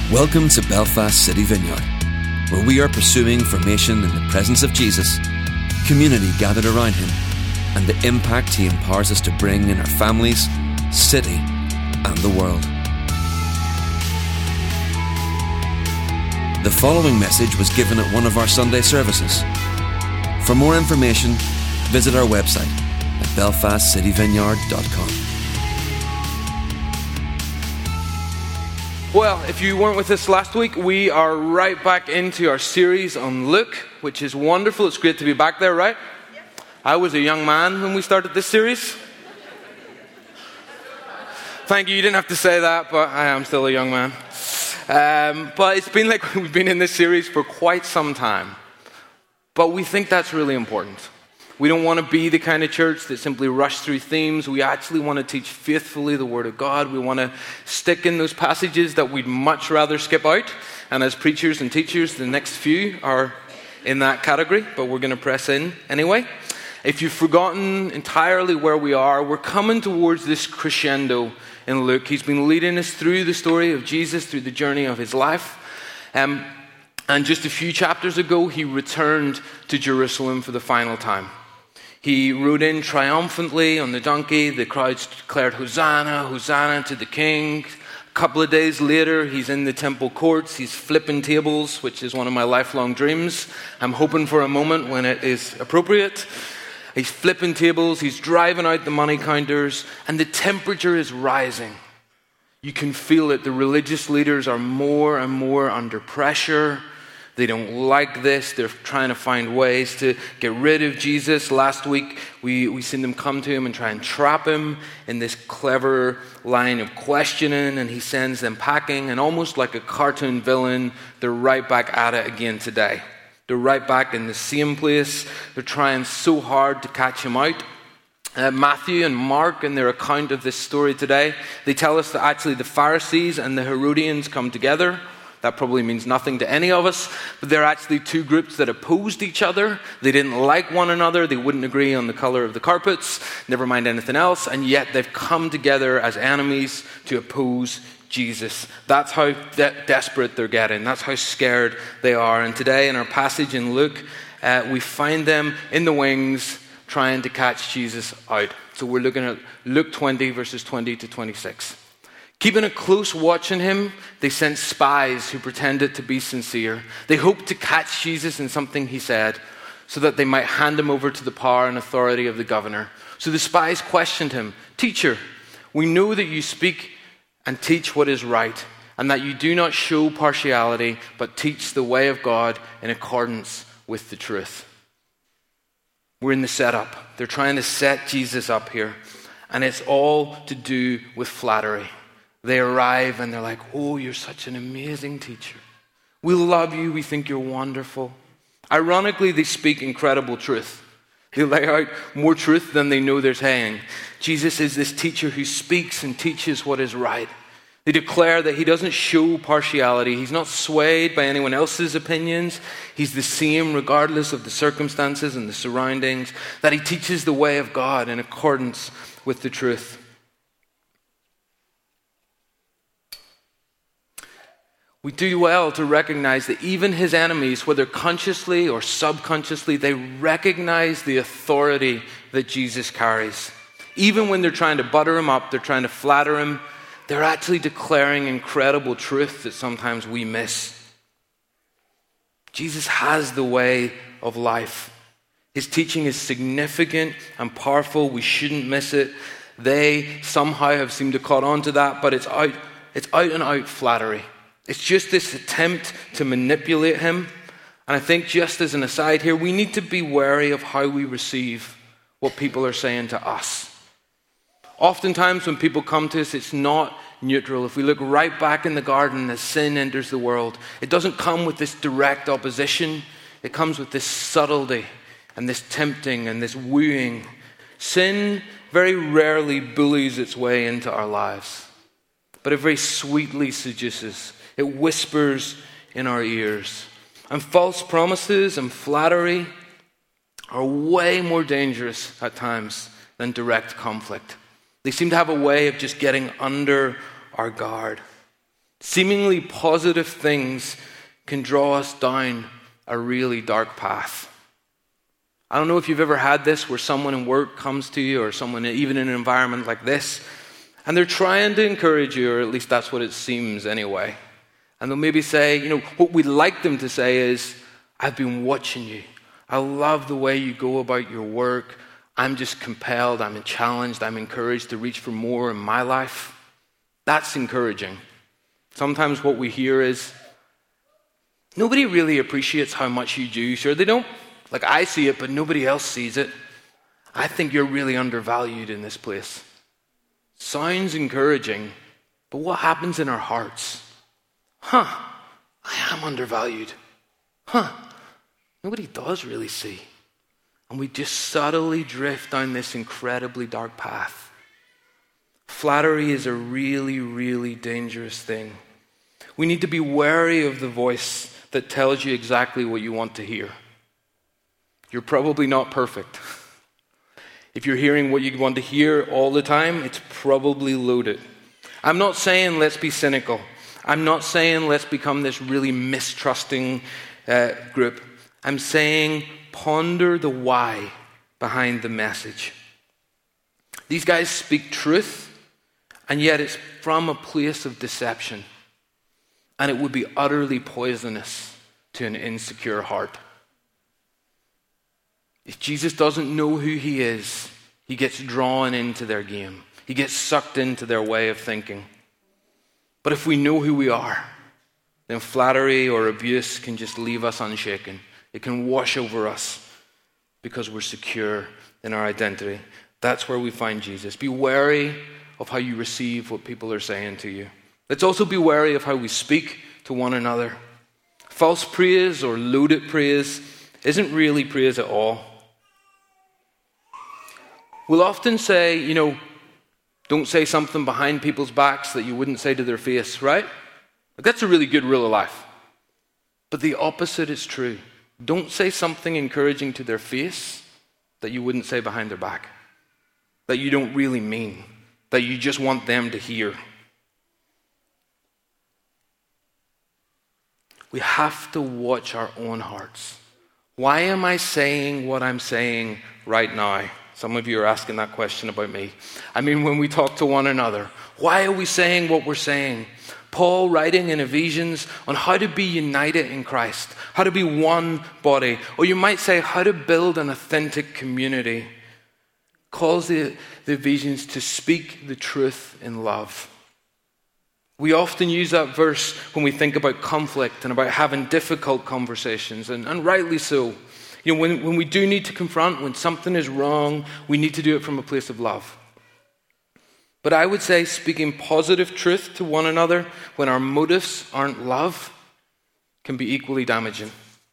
Welcome to Belfast City Vineyard, where we are pursuing formation in the presence of Jesus, community gathered around him, and the impact he empowers us to bring in our families, city, and the world. The following message was given at one of our Sunday services. For more information, visit our website at belfastcityvineyard.com. Well, if you weren't with us last week, we are right back into our series on Luke, which is wonderful. It's great to be back there, right? Yeah. I was a young man when we started this series. Thank you. You didn't have to say that, but I am still a young man. But it's been like we've been in this series for quite some time. But we think that's really important. We don't want to be the kind of church that simply rush through themes. We actually want to teach faithfully the Word of God. We want to stick in those passages that we'd much rather skip out. And as preachers and teachers, the next few are in that category, but we're going to press in anyway. If you've forgotten entirely where we are, we're coming towards this crescendo in Luke. He's been leading us through the story of Jesus, through the journey of his life. And just a few chapters ago, he returned to Jerusalem for the final time. He rode in triumphantly on the donkey. The crowds declared, "Hosanna, Hosanna to the King." A couple of days later, he's in the temple courts. He's flipping tables, which is one of my lifelong dreams. I'm hoping for a moment when it is appropriate. He's flipping tables. He's driving out the money counters. And the temperature is rising. You can feel it. The religious leaders are more and more under pressure. They don't like this. They're trying to find ways to get rid of Jesus. Last week, we seen them come to him and try and trap him in this clever line of questioning, and he sends them packing, and almost like a cartoon villain, they're right back at it again today. They're right back in the same place. They're trying so hard to catch him out. Matthew and Mark, in their account of this story today, they tell us that actually the Pharisees and the Herodians come together. That probably means nothing to any of us, but they're actually two groups that opposed each other. They didn't like one another. They wouldn't agree on the color of the carpets, never mind anything else, and yet they've come together as enemies to oppose Jesus. That's how desperate they're getting. That's how scared they are. And today in our passage in Luke, we find them in the wings trying to catch Jesus out. So we're looking at Luke 20, verses 20 to 26. Keeping a close watch on him, they sent spies who pretended to be sincere. They hoped to catch Jesus in something he said so that they might hand him over to the power and authority of the governor. So the spies questioned him, "Teacher, we know that you speak and teach what is right, and that you do not show partiality, but teach the way of God in accordance with the truth." We're in the setup. They're trying to set Jesus up here, and it's all to do with flattery. They arrive and they're like, "Oh, you're such an amazing teacher. We love you. We think you're wonderful." Ironically, they speak incredible truth. They lay out more truth than they know they're saying. Jesus is this teacher who speaks and teaches what is right. They declare that he doesn't show partiality. He's not swayed by anyone else's opinions. He's the same regardless of the circumstances and the surroundings. That he teaches the way of God in accordance with the truth. We do well to recognize that even his enemies, whether consciously or subconsciously, they recognize the authority that Jesus carries. Even when they're trying to butter him up, they're trying to flatter him, they're actually declaring incredible truth that sometimes we miss. Jesus has the way of life. His teaching is significant and powerful. We shouldn't miss it. They somehow have seemed to caught on to that, but it's out and out flattery. It's just this attempt to manipulate him. And I think just as an aside here, we need to be wary of how we receive what people are saying to us. Oftentimes when people come to us, it's not neutral. If we look right back in the garden as sin enters the world, it doesn't come with this direct opposition. It comes with this subtlety and this tempting and this wooing. Sin very rarely bullies its way into our lives, but it very sweetly seduces. It whispers in our ears. And false promises and flattery are way more dangerous at times than direct conflict. They seem to have a way of just getting under our guard. Seemingly positive things can draw us down a really dark path. I don't know if you've ever had this where someone in work comes to you, or someone even in an environment like this, and they're trying to encourage you, or at least that's what it seems anyway. And they'll maybe say, what we'd like them to say is, I've been watching you. I love the way you go about your work. I'm just compelled, I'm challenged, I'm encouraged to reach for more in my life. That's encouraging. Sometimes what we hear is, nobody really appreciates how much you do. Sure, they don't. Like, I see it, but nobody else sees it. I think you're really undervalued in this place. Sounds encouraging, but what happens in our hearts? I am undervalued. Nobody does really see. And we just subtly drift down this incredibly dark path. Flattery is a really, really dangerous thing. We need to be wary of the voice that tells you exactly what you want to hear. You're probably not perfect. If you're hearing what you want to hear all the time, it's probably loaded. I'm not saying let's be cynical. I'm not saying let's become this really mistrusting group. I'm saying ponder the why behind the message. These guys speak truth, and yet it's from a place of deception. And it would be utterly poisonous to an insecure heart. If Jesus doesn't know who he is, he gets drawn into their game. He gets sucked into their way of thinking. But if we know who we are, then flattery or abuse can just leave us unshaken. It can wash over us because we're secure in our identity. That's where we find Jesus. Be wary of how you receive what people are saying to you. Let's also be wary of how we speak to one another. False praise or loaded praise isn't really praise at all. We'll often say, don't say something behind people's backs that you wouldn't say to their face, right? That's a really good rule of life. But the opposite is true. Don't say something encouraging to their face that you wouldn't say behind their back, that you don't really mean, that you just want them to hear. We have to watch our own hearts. Why am I saying what I'm saying right now? Some of you are asking that question about me. I mean, when we talk to one another, why are we saying what we're saying? Paul, writing in Ephesians on how to be united in Christ, how to be one body, or you might say how to build an authentic community, calls the Ephesians to speak the truth in love. We often use that verse when we think about conflict and about having difficult conversations, and rightly so. When we do need to confront, when something is wrong, we need to do it from a place of love. But I would say speaking positive truth to one another when our motives aren't love can be equally damaging.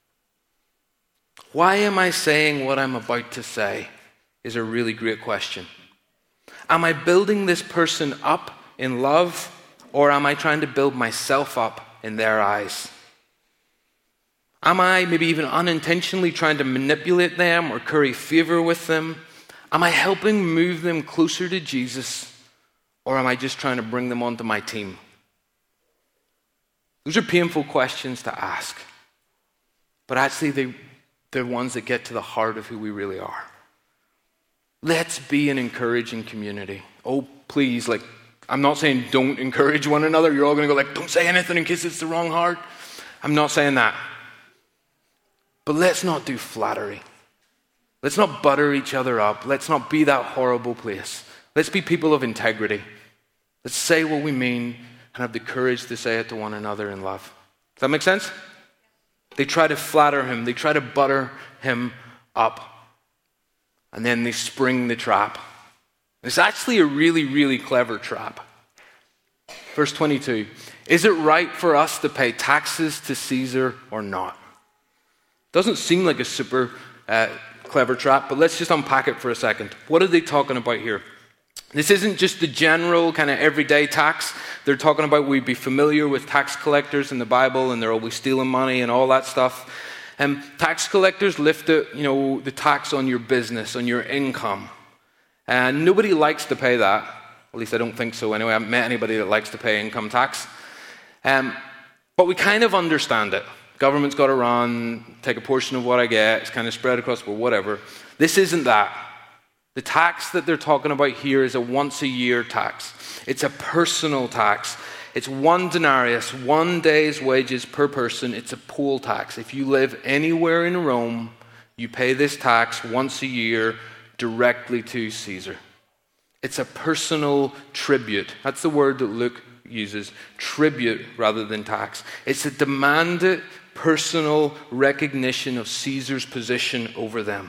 Why am I saying what I'm about to say is a really great question. Am I building this person up in love, or am I trying to build myself up in their eyes? Am I maybe even unintentionally trying to manipulate them or curry favor with them? Am I helping move them closer to Jesus, or am I just trying to bring them onto my team? Those are painful questions to ask, but actually they're ones that get to the heart of who we really are. Let's be an encouraging community. Oh, please, I'm not saying don't encourage one another. You're all going to go don't say anything in case it's the wrong heart. I'm not saying that. But let's not do flattery. Let's not butter each other up. Let's not be that horrible place. Let's be people of integrity. Let's say what we mean and have the courage to say it to one another in love. Does that make sense? They try to flatter him. They try to butter him up. And then they spring the trap. It's actually a really, really clever trap. Verse 22. Is it right for us to pay taxes to Caesar or not? Doesn't seem like a super clever trap, but let's just unpack it for a second. What are they talking about here? This isn't just the general kind of everyday tax. They're talking about we'd be familiar with tax collectors in the Bible, and they're always stealing money and all that stuff. Tax collectors lift the tax on your business, on your income. And nobody likes to pay that. At least I don't think so anyway. I haven't met anybody that likes to pay income tax. But we kind of understand it. Government's got to run, take a portion of what I get, it's kind of spread across, well, whatever. This isn't that. The tax that they're talking about here is a once-a-year tax. It's a personal tax. It's 1 denarius, 1 day's wages per person. It's a poll tax. If you live anywhere in Rome, you pay this tax once a year directly to Caesar. It's a personal tribute. That's the word that Luke uses, tribute rather than tax. It's a demanded personal recognition of Caesar's position over them.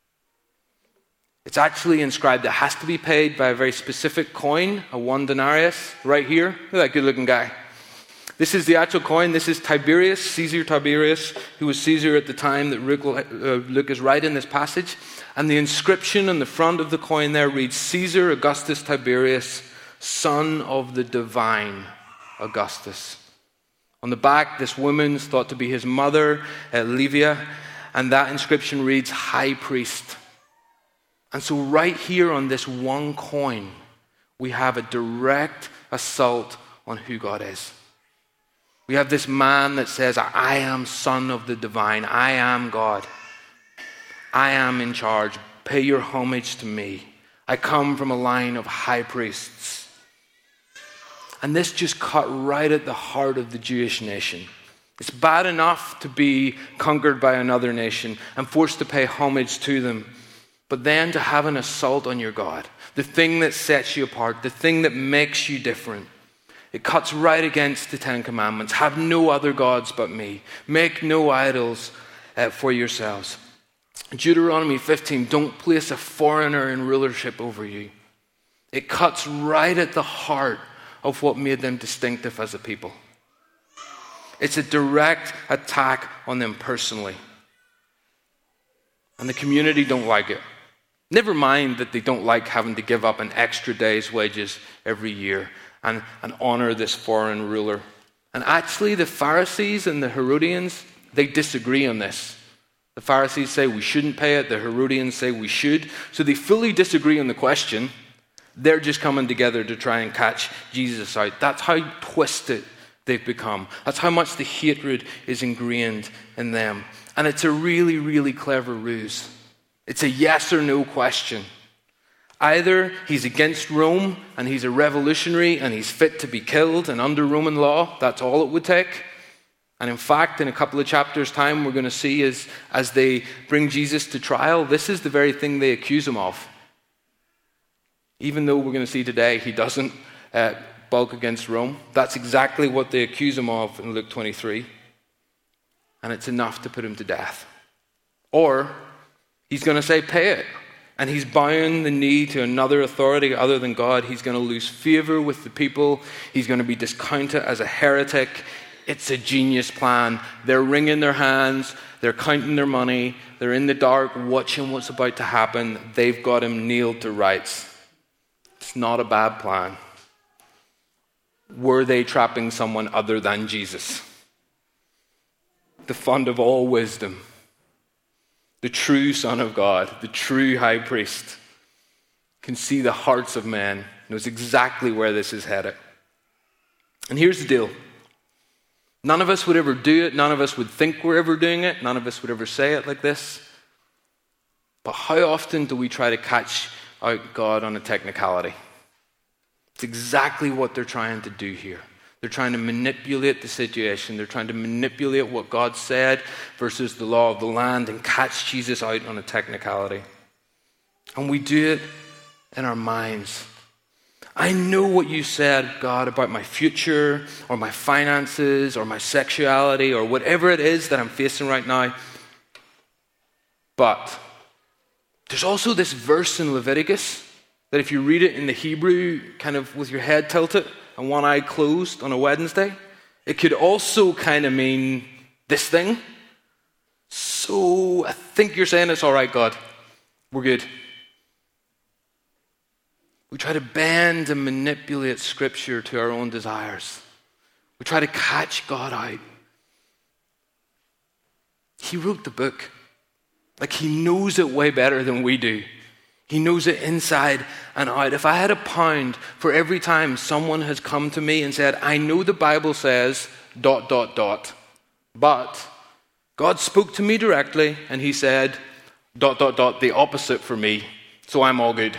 It's actually inscribed. It has to be paid by a very specific coin, a 1 denarius, right here. Look at that good-looking guy. This is the actual coin. This is Tiberius, Caesar Tiberius, who was Caesar at the time that Luke is writing this passage. And the inscription on the front of the coin there reads, Caesar Augustus Tiberius, son of the divine Augustus. On the back, this woman's thought to be his mother, Livia, and that inscription reads, high priest. And so right here on this one coin, we have a direct assault on who God is. We have this man that says, I am son of the divine. I am God. I am in charge. Pay your homage to me. I come from a line of high priests. And this just cut right at the heart of the Jewish nation. It's bad enough to be conquered by another nation and forced to pay homage to them. But then to have an assault on your God, the thing that sets you apart, the thing that makes you different. It cuts right against the 10 Commandments. Have no other gods but me. Make no idols for yourselves. Deuteronomy 15, don't place a foreigner in rulership over you. It cuts right at the heart of what made them distinctive as a people. It's a direct attack on them personally. And the community don't like it. Never mind that they don't like having to give up an extra day's wages every year and honor this foreign ruler. And actually the Pharisees and the Herodians, they disagree on this. The Pharisees say we shouldn't pay it. The Herodians say we should. So they fully disagree on the question. They're just coming together to try and catch Jesus out. That's how twisted they've become. That's how much the hatred is ingrained in them. And it's a really, really clever ruse. It's a yes or no question. Either he's against Rome and he's a revolutionary and he's fit to be killed and under Roman law, that's all it would take. And in fact, in a couple of chapters' time, we're going to see as they bring Jesus to trial, this is the very thing they accuse him of. Even though we're going to see today he doesn't bulk against Rome, that's exactly what they accuse him of in Luke 23. And it's enough to put him to death. Or he's going to say, pay it. And he's bowing the knee to another authority other than God. He's going to lose favor with the people. He's going to be discounted as a heretic. It's a genius plan. They're wringing their hands. They're counting their money. They're in the dark watching what's about to happen. They've got him nailed to rights. It's not a bad plan. Were they trapping someone other than Jesus? The font of all wisdom, the true Son of God, the true high priest, can see the hearts of men, knows exactly where this is headed. And here's the deal. None of us would ever do it. None of us would think we're ever doing it. None of us would ever say it like this. But how often do we try to catch out God on a technicality? It's exactly what they're trying to do here. They're trying to manipulate the situation. They're trying to manipulate what God said versus the law of the land and catch Jesus out on a technicality. And we do it in our minds. I know what you said, God, about my future or my finances or my sexuality or whatever it is that I'm facing right now. But there's also this verse in Leviticus that if you read it in the Hebrew, kind of with your head tilted and one eye closed on a Wednesday, it could also kind of mean this thing. So I think you're saying it's all right, God. We're good. We try to bend and manipulate Scripture to our own desires. We try to catch God out. He wrote the book. Like he knows it way better than we do. He knows it inside and out. If I had a pound for every time someone has come to me and said, I know the Bible says ... but God spoke to me directly and he said ... the opposite for me, so I'm all good.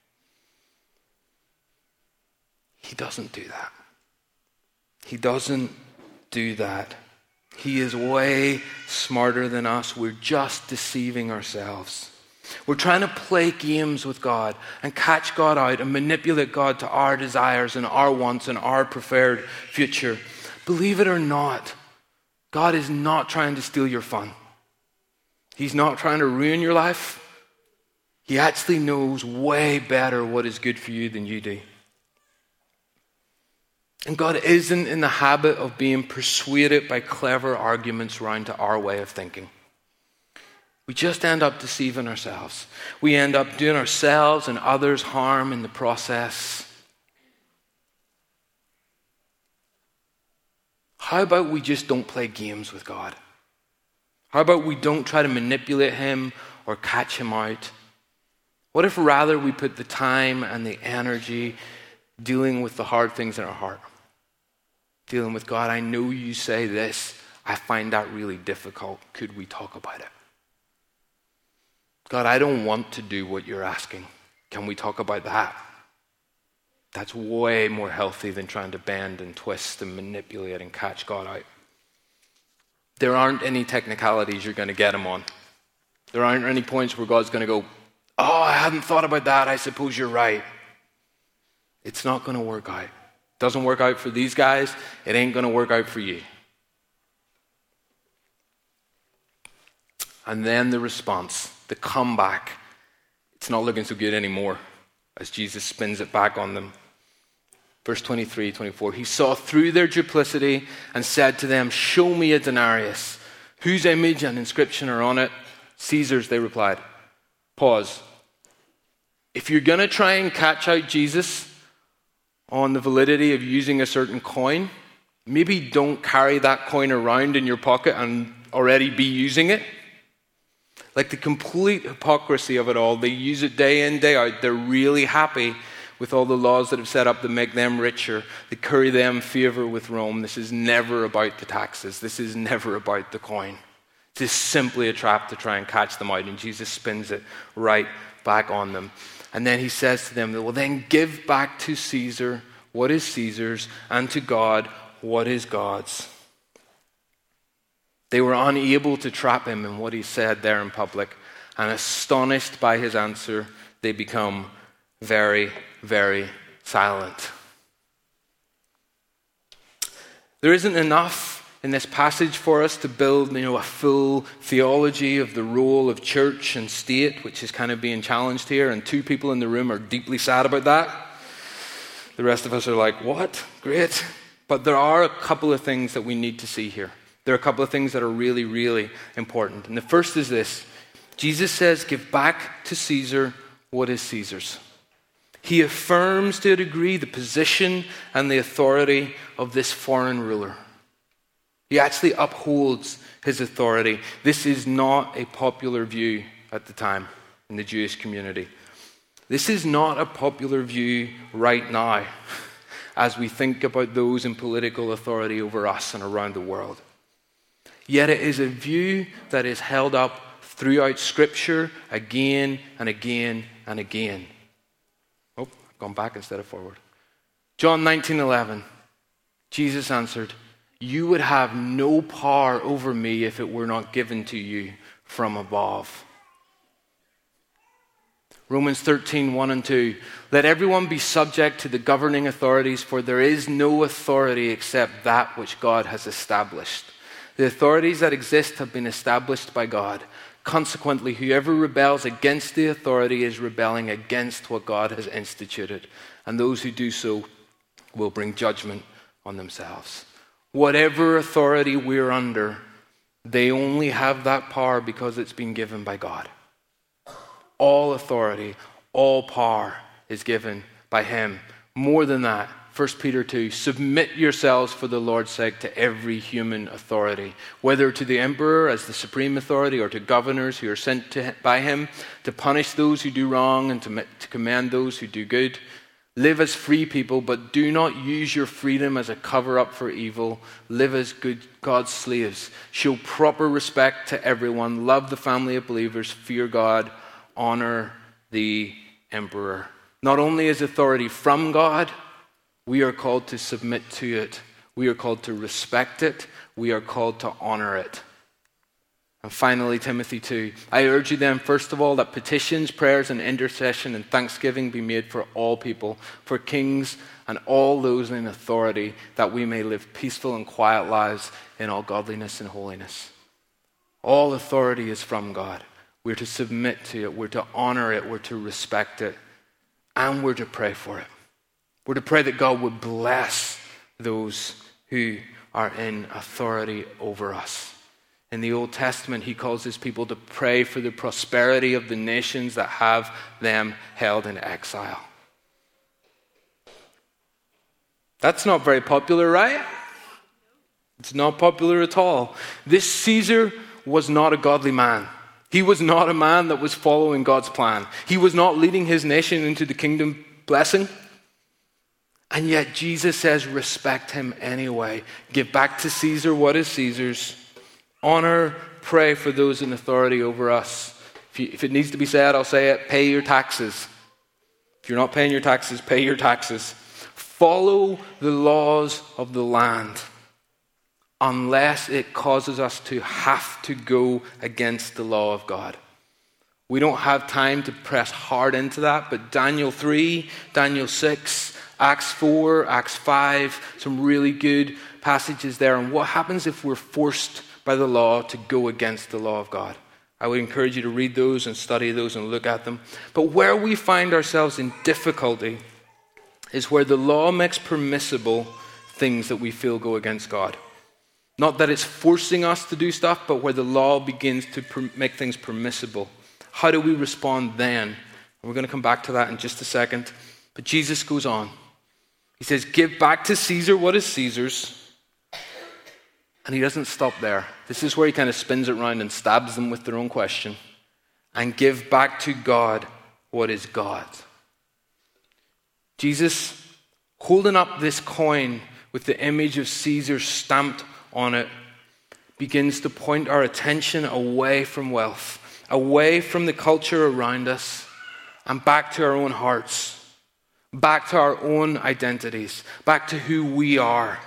He doesn't do that. He doesn't do that. He is way smarter than us. We're just deceiving ourselves. We're trying to play games with God and catch God out and manipulate God to our desires and our wants and our preferred future. Believe it or not, God is not trying to steal your fun. He's not trying to ruin your life. He actually knows way better what is good for you than you do. And God isn't in the habit of being persuaded by clever arguments around to our way of thinking. We just end up deceiving ourselves. We end up doing ourselves and others harm in the process. How about we just don't play games with God? How about we don't try to manipulate him or catch him out? What if rather we put the time and the energy dealing with the hard things in our heart? Dealing with God, I know you say this. I find that really difficult. Could we talk about it? God, I don't want to do what you're asking. Can we talk about that? That's way more healthy than trying to bend and twist and manipulate and catch God out. There aren't any technicalities you're going to get him on. There aren't any points where God's going to go, oh, I hadn't thought about that. I suppose you're right. It's not going to work out. Doesn't work out for these guys. It ain't going to work out for you. And then the response, the comeback. It's not looking so good anymore as Jesus spins it back on them. Verse 23, 24. He saw through their duplicity and said to them, show me a denarius. Whose image and inscription are on it? Caesar's, they replied. Pause. If you're going to try and catch out Jesus on the validity of using a certain coin, maybe don't carry that coin around in your pocket and already be using it. Like the complete hypocrisy of it all. They use it day in, day out. They're really happy with all the laws that have set up to make them richer, that curry them favor with Rome. This is never about the taxes. This is never about the coin. This is simply a trap to try and catch them out. And Jesus spins it right back on them. And then he says to them, well, then give back to Caesar what is Caesar's, and to God what is God's. They were unable to trap him in what he said there in public, and astonished by his answer, they become very, very silent. There isn't enough in this passage for us to build, a full theology of the role of church and state, which is kind of being challenged here, and two people in the room are deeply sad about that. The rest of us are like, what? Great. But there are a couple of things that we need to see here. There are a couple of things that are really, really important. And the first is this. Jesus says, give back to Caesar what is Caesar's. He affirms to a degree the position and the authority of this foreign ruler. He actually upholds his authority. This is not a popular view at the time in the Jewish community. This is not a popular view right now as we think about those in political authority over us and around the world. Yet it is a view that is held up throughout Scripture again and again and again. Oh, I've gone back instead of forward. John 19:11. Jesus answered, you would have no power over me if it were not given to you from above. Romans 13:1 and 2. Let everyone be subject to the governing authorities, for there is no authority except that which God has established. The authorities that exist have been established by God. Consequently, whoever rebels against the authority is rebelling against what God has instituted, and those who do so will bring judgment on themselves. Whatever authority we're under, they only have that power because it's been given by God. All authority, all power is given by him. More than that, 1 Peter 2, submit yourselves for the Lord's sake to every human authority, whether to the emperor as the supreme authority or to governors who are sent by him to punish those who do wrong and to commend those who do good. Live as free people, but do not use your freedom as a cover-up for evil. Live as God's slaves. Show proper respect to everyone. Love the family of believers. Fear God. Honor the emperor. Not only is authority from God, we are called to submit to it. We are called to respect it. We are called to honor it. And finally, Timothy 2. I urge you then, first of all, that petitions, prayers, and intercession and thanksgiving be made for all people, for kings and all those in authority, that we may live peaceful and quiet lives in all godliness and holiness. All authority is from God. We're to submit to it. We're to honor it. We're to respect it. And we're to pray for it. We're to pray that God would bless those who are in authority over us. In the Old Testament, he calls his people to pray for the prosperity of the nations that have them held in exile. That's not very popular, right? It's not popular at all. This Caesar was not a godly man. He was not a man that was following God's plan. He was not leading his nation into the kingdom blessing. And yet Jesus says, respect him anyway. Give back to Caesar what is Caesar's. Honor, pray for those in authority over us. If it needs to be said, I'll say it. Pay your taxes. If you're not paying your taxes, pay your taxes. Follow the laws of the land, unless it causes us to have to go against the law of God. We don't have time to press hard into that, but Daniel 3, Daniel 6, Acts 4, Acts 5, some really good passages there. And what happens if we're forced by the law to go against the law of God? I would encourage you to read those and study those and look at them. But where we find ourselves in difficulty is where the law makes permissible things that we feel go against God. Not that it's forcing us to do stuff, but where the law begins to make things permissible. How do we respond then? And we're going to come back to that in just a second. But Jesus goes on. He says, give back to Caesar what is Caesar's. And he doesn't stop there. This is where he kind of spins it around and stabs them with their own question. And give back to God what is God's. Jesus, holding up this coin with the image of Caesar stamped on it, begins to point our attention away from wealth, away from the culture around us, and back to our own hearts, back to our own identities, back to who we are.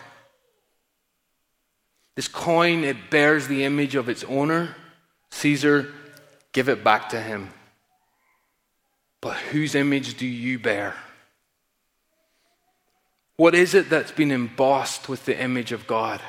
This coin, it bears the image of its owner. Caesar, give it back to him. But whose image do you bear? What is it that's been embossed with the image of God?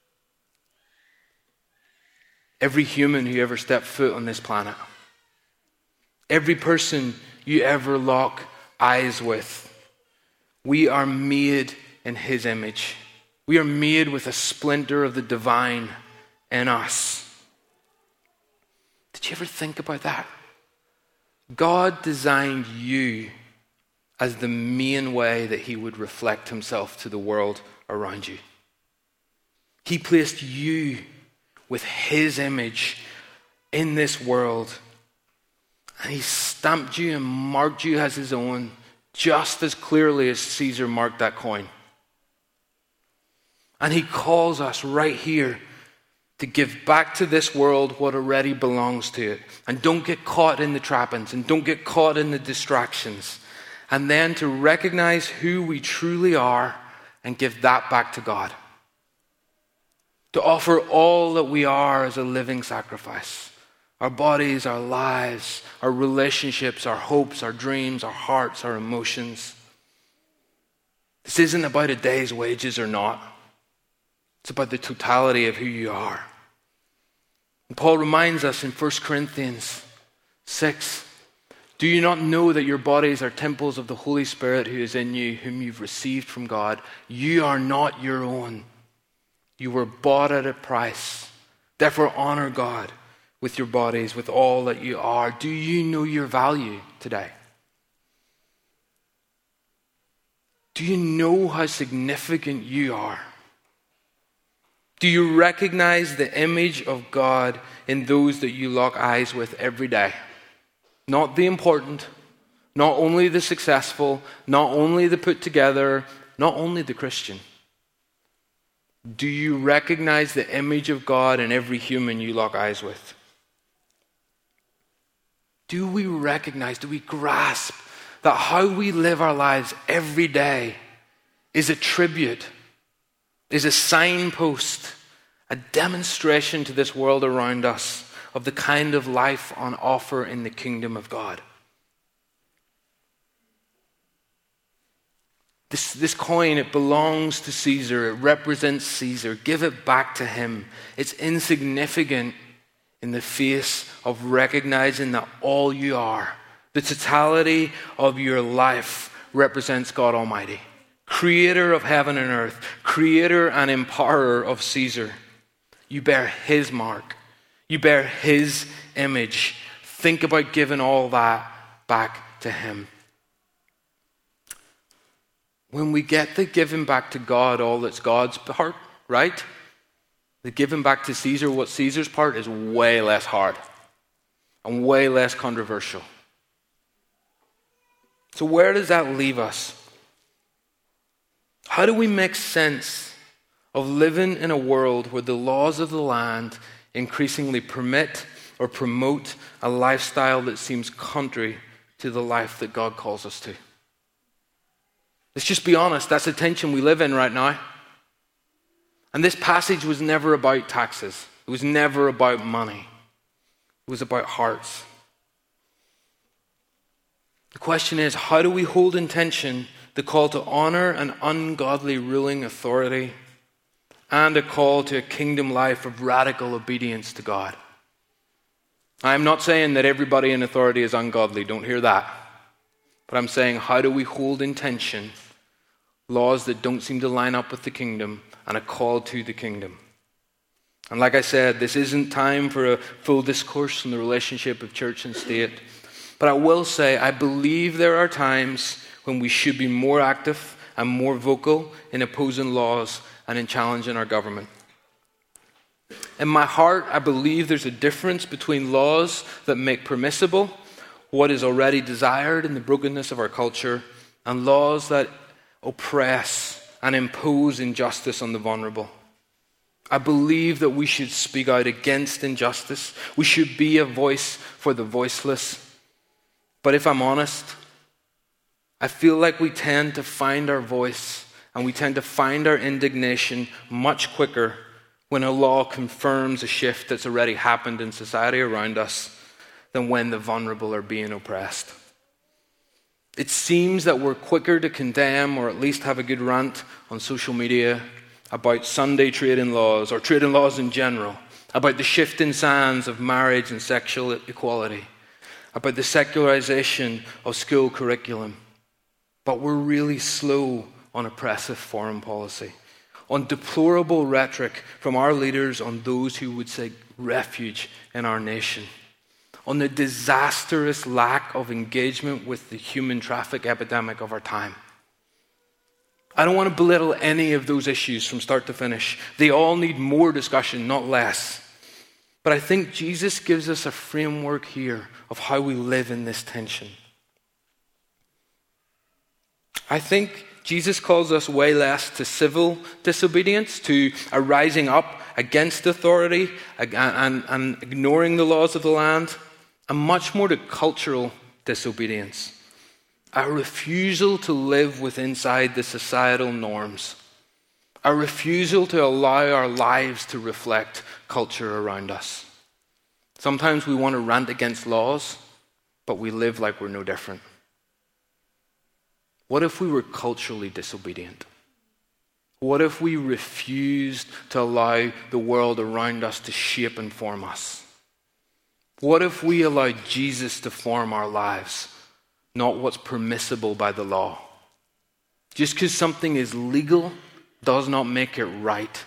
Every human who ever stepped foot on this planet. Every person you ever lock eyes with. We are made in his image. We are made with a splinter of the divine in us. Did you ever think about that? God designed you as the main way that he would reflect himself to the world around you. He placed you with his image in this world. And he stamped you and marked you as his own just as clearly as Caesar marked that coin. And he calls us right here to give back to this world what already belongs to it. And don't get caught in the trappings and don't get caught in the distractions. And then to recognize who we truly are and give that back to God. To offer all that we are as a living sacrifice. Our bodies, our lives, our relationships, our hopes, our dreams, our hearts, our emotions. This isn't about a day's wages or not. It's about the totality of who you are. And Paul reminds us in 1 Corinthians 6, do you not know that your bodies are temples of the Holy Spirit who is in you, whom you've received from God? You are not your own. You were bought at a price. Therefore honor God with your bodies, with all that you are. Do you know your value today? Do you know how significant you are? Do you recognize the image of God in those that you lock eyes with every day? Not the important, not only the successful, not only the put together, not only the Christian. Do you recognize the image of God in every human you lock eyes with? Do we recognize, do we grasp that how we live our lives every day is a tribute, is a signpost, a demonstration to this world around us of the kind of life on offer in the kingdom of God? This coin, it belongs to Caesar. It represents Caesar. Give it back to him. It's insignificant in the face of recognizing that all you are, the totality of your life, represents God Almighty, creator of heaven and earth, creator and empowerer of Caesar. You bear his mark. You bear his image. Think about giving all that back to him. When we get the giving back to God all that's God's part, right? The giving back to Caesar what's Caesar's part is way less hard and way less controversial. So where does that leave us? How do we make sense of living in a world where the laws of the land increasingly permit or promote a lifestyle that seems contrary to the life that God calls us to? Let's just be honest, that's the tension we live in right now. And this passage was never about taxes. It was never about money. It was about hearts. The question is, how do we hold in tension the call to honor an ungodly ruling authority and a call to a kingdom life of radical obedience to God? I'm not saying that everybody in authority is ungodly. Don't hear that. But I'm saying, how do we hold in tension laws that don't seem to line up with the kingdom and a call to the kingdom? And like I said, this isn't time for a full discourse on the relationship of church and state. But I will say, I believe there are times when we should be more active and more vocal in opposing laws and in challenging our government. In my heart, I believe there's a difference between laws that make permissible what is already desired in the brokenness of our culture and laws that oppress and impose injustice on the vulnerable. I believe that we should speak out against injustice. We should be a voice for the voiceless. But if I'm honest, I feel like we tend to find our voice and we tend to find our indignation much quicker when a law confirms a shift that's already happened in society around us than when the vulnerable are being oppressed. It seems that we're quicker to condemn or at least have a good rant on social media about Sunday trading laws or trading laws in general, about the shifting sands of marriage and sexual equality, about the secularization of school curriculum. But we're really slow on oppressive foreign policy, on deplorable rhetoric from our leaders on those who would seek refuge in our nation, on the disastrous lack of engagement with the human traffic epidemic of our time. I don't want to belittle any of those issues from start to finish. They all need more discussion, not less. But I think Jesus gives us a framework here of how we live in this tension. I think Jesus calls us way less to civil disobedience, to a rising up against authority and ignoring the laws of the land, and much more to cultural disobedience. A refusal to live inside the societal norms. A refusal to allow our lives to reflect culture around us. Sometimes we want to rant against laws, but we live like we're no different. What if we were culturally disobedient? What if we refused to allow the world around us to shape and form us? What if we allowed Jesus to form our lives, not what's permissible by the law? Just because something is legal does not make it right.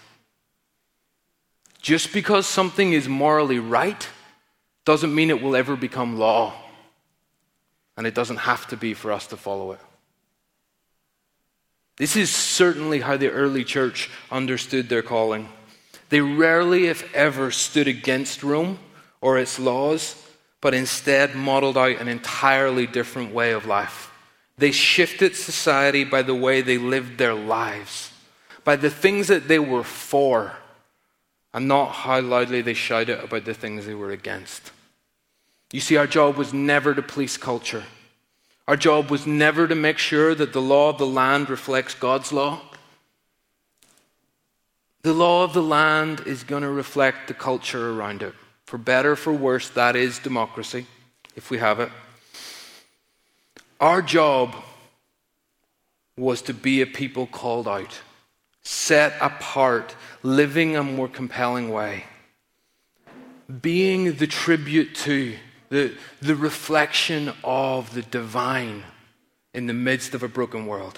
Just because something is morally right doesn't mean it will ever become law. And it doesn't have to be for us to follow it. This is certainly how the early church understood their calling. They rarely, if ever, stood against Rome or its laws, but instead modeled out an entirely different way of life. They shifted society by the way they lived their lives, by the things that they were for, and not how loudly they shouted about the things they were against. You see, our job was never to police culture. Our job was never to make sure that the law of the land reflects God's law. The law of the land is going to reflect the culture around it. For better, for worse, that is democracy, if we have it. Our job was to be a people called out, set apart, living a more compelling way, being the tribute to, the reflection of the divine in the midst of a broken world.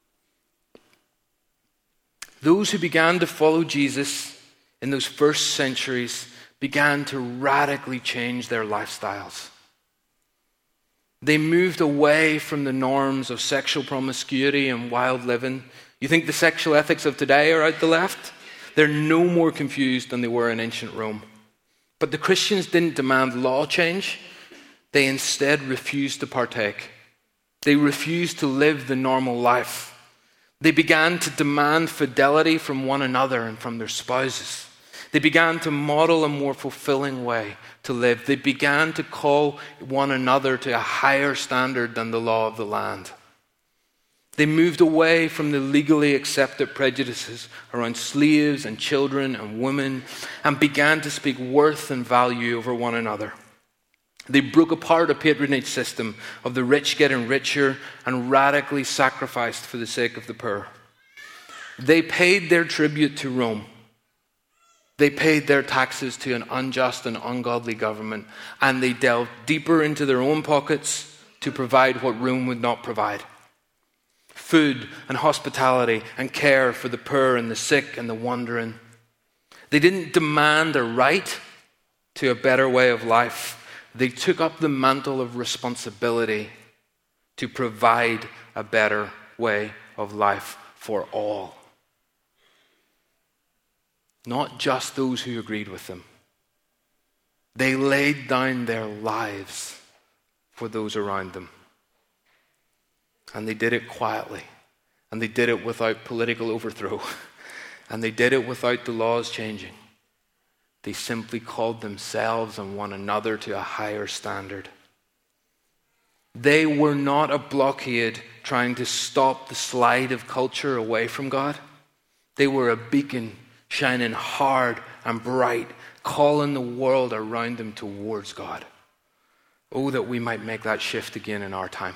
Those who began to follow Jesus in those first centuries began to radically change their lifestyles. They moved away from the norms of sexual promiscuity and wild living. You think the sexual ethics of today are out the left? They're no more confused than they were in ancient Rome. But the Christians didn't demand law change. They instead refused to partake. They refused to live the normal life. They began to demand fidelity from one another and from their spouses. They began to model a more fulfilling way to live. They began to call one another to a higher standard than the law of the land. They moved away from the legally accepted prejudices around slaves and children and women and began to speak worth and value over one another. They broke apart a patronage system of the rich getting richer and radically sacrificed for the sake of the poor. They paid their tribute to Rome. They paid their taxes to an unjust and ungodly government, and they delved deeper into their own pockets to provide what Rome would not provide. Food and hospitality and care for the poor and the sick and the wandering. They didn't demand a right to a better way of life. They took up the mantle of responsibility to provide a better way of life for all. Not just those who agreed with them. They laid down their lives for those around them. And they did it quietly. And they did it without political overthrow. And they did it without the laws changing. They simply called themselves and one another to a higher standard. They were not a blockade trying to stop the slide of culture away from God. They were a beacon shining hard and bright, calling the world around them towards God. Oh, that we might make that shift again in our time.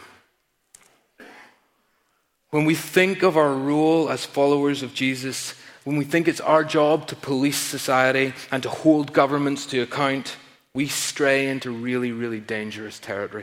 When we think of our role as followers of Jesus, when we think it's our job to police society and to hold governments to account, we stray into really, really dangerous territory.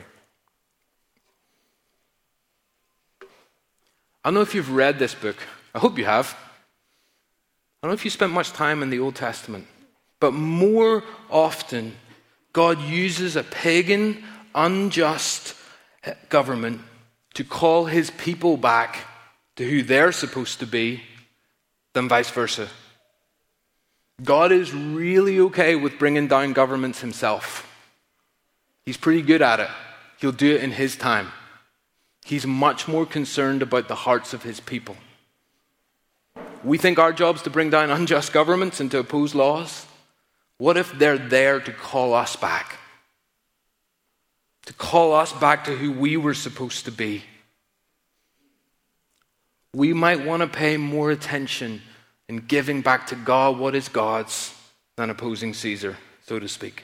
I don't know if you've read this book. I hope you have. I don't know if you spent much time in the Old Testament. But more often, God uses a pagan, unjust government to call his people back to who they're supposed to be than vice versa. God is really okay with bringing down governments himself. He's pretty good at it. He'll do it in his time. He's much more concerned about the hearts of his people. We think our job's to bring down unjust governments and to oppose laws. What if they're there to call us back? To call us back to who we were supposed to be. We might want to pay more attention in giving back to God what is God's than opposing Caesar, so to speak.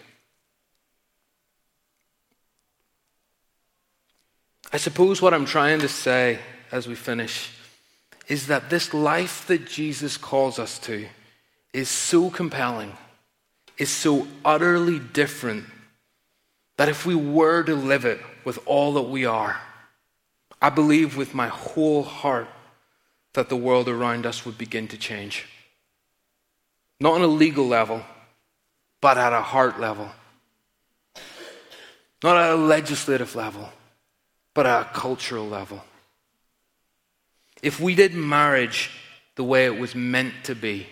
I suppose what I'm trying to say as we finish is that this life that Jesus calls us to is so compelling, is so utterly different, that if we were to live it with all that we are, I believe with my whole heart that the world around us would begin to change. Not on a legal level, but at a heart level. Not at a legislative level, but at a cultural level. if we did marriage the way it was meant to be,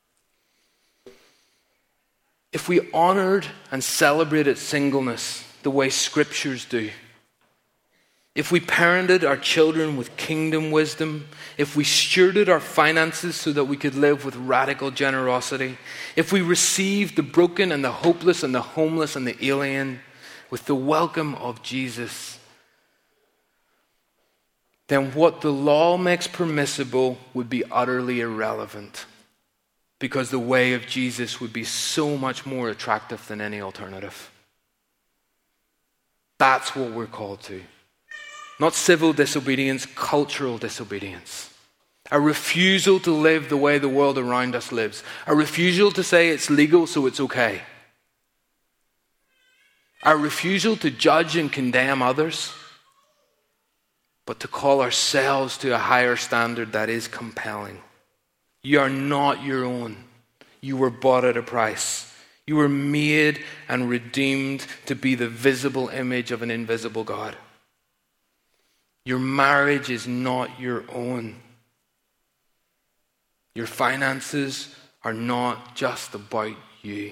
if we honored and celebrated singleness the way scriptures do, if we parented our children with kingdom wisdom, if we stewarded our finances so that we could live with radical generosity, if we received the broken and the hopeless and the homeless and the alien with the welcome of Jesus, then what the law makes permissible would be utterly irrelevant, because the way of Jesus would be so much more attractive than any alternative. That's what we're called to. Not civil disobedience, cultural disobedience. A refusal to live the way the world around us lives. A refusal to say it's legal so it's okay. A refusal to judge and condemn others, but to call ourselves to a higher standard that is compelling. You are not your own. You were bought at a price. You were made and redeemed to be the visible image of an invisible God. Your marriage is not your own. Your finances are not just about you.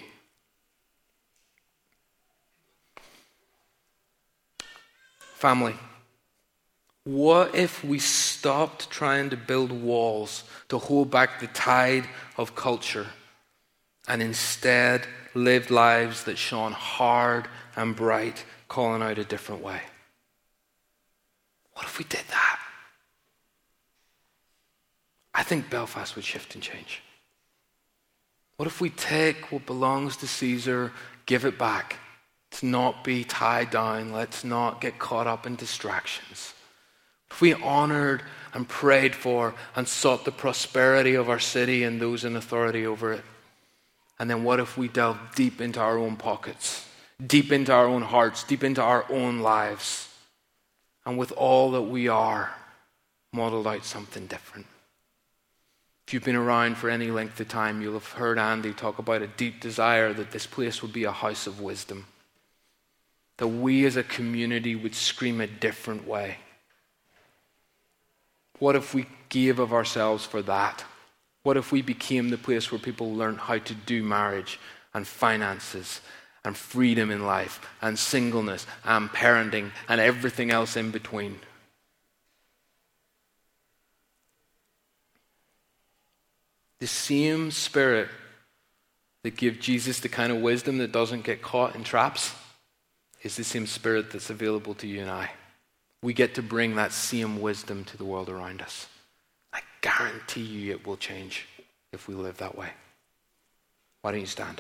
Family, what if we stopped trying to build walls to hold back the tide of culture and instead lived lives that shone hard and bright, calling out a different way? What if we did that? I think Belfast would shift and change. What if we take what belongs to Caesar, give it back? Let's not be tied down. Let's not get caught up in distractions. If we honored and prayed for and sought the prosperity of our city and those in authority over it. And then what if we delved deep into our own pockets, deep into our own hearts, deep into our own lives, and with all that we are, modeled out something different? If you've been around for any length of time, you'll have heard Andy talk about a deep desire that this place would be a house of wisdom. That we as a community would scream a different way. What if we gave of ourselves for that? What if we became the place where people learn how to do marriage and finances and freedom in life and singleness and parenting and everything else in between? The same spirit that gave Jesus the kind of wisdom that doesn't get caught in traps is the same spirit that's available to you and I. We get to bring that same wisdom to the world around us. I guarantee you it will change if we live that way. Why don't you stand?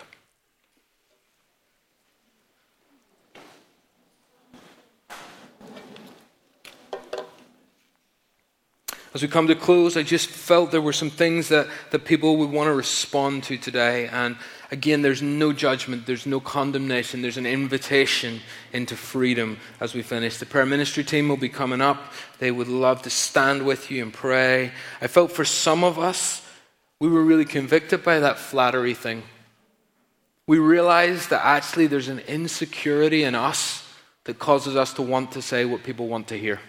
As we come to close, I just felt there were some things that people would want to respond to today. And again, there's no judgment, there's no condemnation, there's an invitation into freedom as we finish. The prayer ministry team will be coming up. They would love to stand with you and pray. I felt for some of us, we were really convicted by that flattery thing. We realized that actually there's an insecurity in us that causes us to want to say what people want to hear.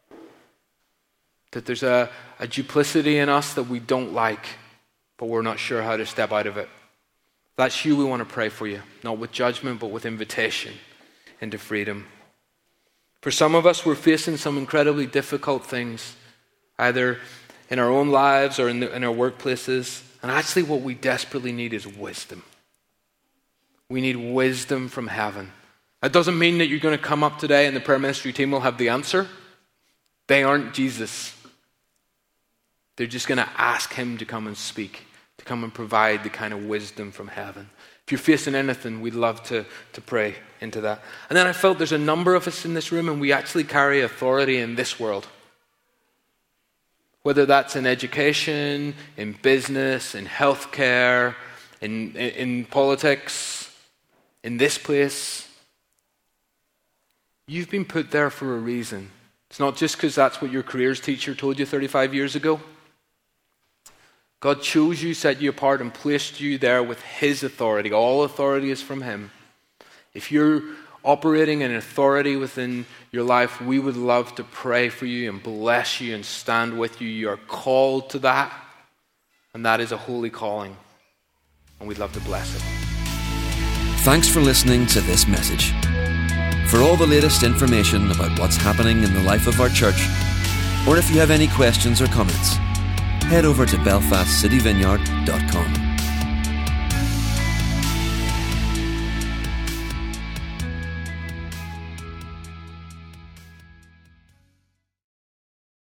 That there's a duplicity in us that we don't like, but we're not sure how to step out of it. If that's you, we want to pray for you, not with judgment, but with invitation into freedom. For some of us, we're facing some incredibly difficult things, either in our own lives or in our workplaces. And actually what we desperately need is wisdom. We need wisdom from heaven. That doesn't mean that you're going to come up today and the prayer ministry team will have the answer. They aren't Jesus. They're just going to ask him to come and speak, to come and provide the kind of wisdom from heaven. If you're facing anything, we'd love to pray into that. And then I felt there's a number of us in this room and we actually carry authority in this world. Whether that's in education, in business, in healthcare, in politics, in this place. You've been put there for a reason. It's not just because that's what your careers teacher told you 35 years ago. God chose you, set you apart, and placed you there with his authority. All authority is from him. If you're operating in authority within your life, we would love to pray for you and bless you and stand with you. You are called to that, and that is a holy calling, and we'd love to bless it. Thanks for listening to this message. For all the latest information about what's happening in the life of our church, or if you have any questions or comments, head over to belfastcityvineyard.com.